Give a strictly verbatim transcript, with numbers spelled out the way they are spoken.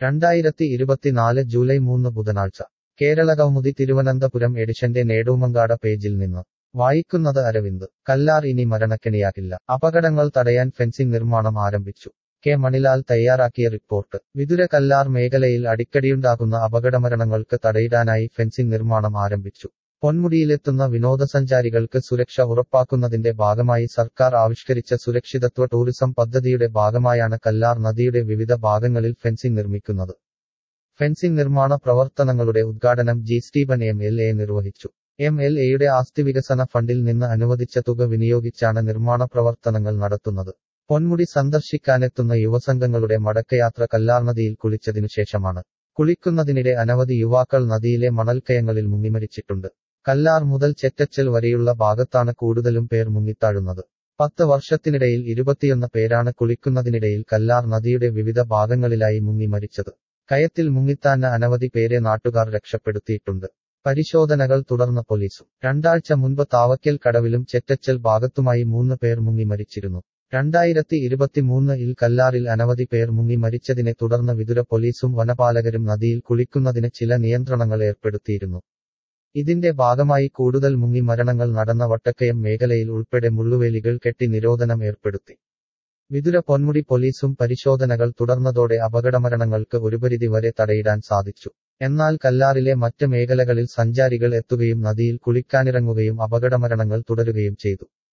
രണ്ടായിരത്തി ഇരുപത്തിനാല് ജൂലൈ മൂന്ന് ബുധനാഴ്ച കേരളകൗമുദി തിരുവനന്തപുരം എഡിഷന്റെ നേടൂമങ്കാട പേജിൽ നിന്ന് വായിക്കുന്നത് അരവിന്ദ്. കല്ലാർ ഇനി മരണക്കെണിയാകില്ല. അപകടങ്ങൾ തടയാൻ ഫെൻസിംഗ് നിർമ്മാണം ആരംഭിച്ചു. കെ മണിലാൽ തയ്യാറാക്കിയ റിപ്പോർട്ട്. വിതുര കല്ലാർ മേഖലയിൽ അടിക്കടിയുണ്ടാകുന്ന അപകടമരണങ്ങൾക്ക് തടയിടാനായി ഫെൻസിംഗ് നിർമ്മാണം ആരംഭിച്ചു. പൊന്മുടിയിലെത്തുന്ന വിനോദസഞ്ചാരികൾക്ക് സുരക്ഷ ഉറപ്പാക്കുന്നതിന്റെ ഭാഗമായി സർക്കാർ ആവിഷ്കരിച്ച സുരക്ഷിതത്വ ടൂറിസം പദ്ധതിയുടെ ഭാഗമായാണ് കല്ലാർ നദിയുടെ വിവിധ ഭാഗങ്ങളിൽ ഫെൻസിംഗ് നിർമ്മിക്കുന്നത്. ഫെൻസിംഗ് നിർമ്മാണ പ്രവർത്തനങ്ങളുടെ ഉദ്ഘാടനം G Stephen M L A നിർവഹിച്ചു. എം എൽ എയുടെ ആസ്തി വികസന ഫണ്ടിൽ നിന്ന് അനുവദിച്ച തുക വിനിയോഗിച്ചാണ് നിർമ്മാണ പ്രവർത്തനങ്ങൾ നടത്തുന്നത്. പൊന്മുടി സന്ദർശിക്കാനെത്തുന്ന യുവസംഘങ്ങളുടെ മടക്കയാത്ര കല്ലാർ നദിയിൽ കുളിച്ചതിനുശേഷമാണ്. കുളിക്കുന്നതിനിടെ അനവധി യുവാക്കൾ നദിയിലെ മണൽക്കയങ്ങളിൽ മുങ്ങിമരിച്ചിട്ടുണ്ട്. കല്ലാർ മുതൽ ചെറ്റച്ചൽ വരെയുള്ള ഭാഗത്താണ് കൂടുതലും പേർ മുങ്ങിത്താഴുന്നത്. പത്ത് വർഷത്തിനിടയിൽ ഇരുപത്തിയൊന്ന് പേരാണ് കുളിക്കുന്നതിനിടയിൽ കല്ലാർ നദിയുടെ വിവിധ ഭാഗങ്ങളിലായി മുങ്ങി മരിച്ചത്. കയത്തിൽ മുങ്ങിത്താഞ്ഞ അനവധി പേരെ നാട്ടുകാർ രക്ഷപ്പെടുത്തിയിട്ടുണ്ട്. പരിശോധനകൾ തുടർന്ന പോലീസും. രണ്ടാഴ്ച മുൻപ് താവക്കൽ കടവിലും ചെറ്റച്ചൽ ഭാഗത്തുമായി മൂന്ന് പേർ മുങ്ങി മരിച്ചിരുന്നു. രണ്ടായിരത്തി ഇരുപത്തിമൂന്ന് ഇൽ കല്ലാറിൽ അനവധി പേർ മുങ്ങി മരിച്ചതിനെ തുടർന്ന് വിതുര പോലീസും വനപാലകരും നദിയിൽ കുളിക്കുന്നതിന് ചില നിയന്ത്രണങ്ങൾ ഏർപ്പെടുത്തിയിരുന്നു. ഇതിന്റെ ഭാഗമായി കൂടുതൽ മുങ്ങി മരണങ്ങൾ നടന്ന വട്ടക്കയം മേഖലയിൽ ഉൾപ്പെടെ മുള്ളുവേലികൾ കെട്ടി നിരോധനം ഏർപ്പെടുത്തി. വിതുര പൊന്മുടി പോലീസും പരിശോധനകൾ തുടർന്നതോടെ അപകടമരണങ്ങൾക്ക് ഒരുപരിധി വരെ തടയിടാൻ സാധിച്ചു. എന്നാൽ കല്ലാറിലെ മറ്റ് മേഖലകളിൽ സഞ്ചാരികൾ എത്തുകയും നദിയിൽ കുളിക്കാനിറങ്ങുകയും അപകടമരണങ്ങൾ തുടരുകയും ചെയ്തു.